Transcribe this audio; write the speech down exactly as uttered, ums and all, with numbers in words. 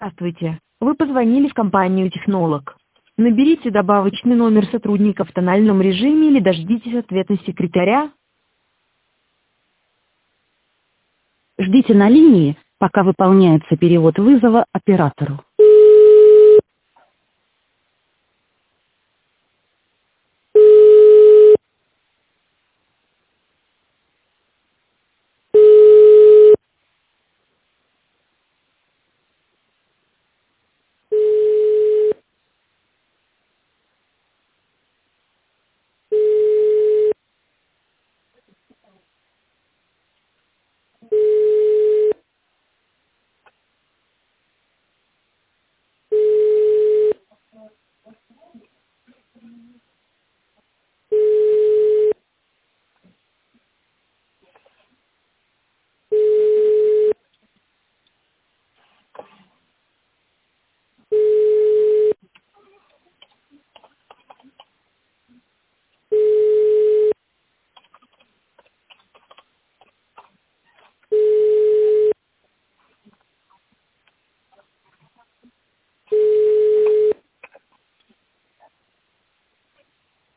Здравствуйте. Вы позвонили в компанию «Технолог». Наберите добавочный номер сотрудника в тональном режиме или дождитесь ответа секретаря. Ждите на линии, пока выполняется перевод вызова оператору.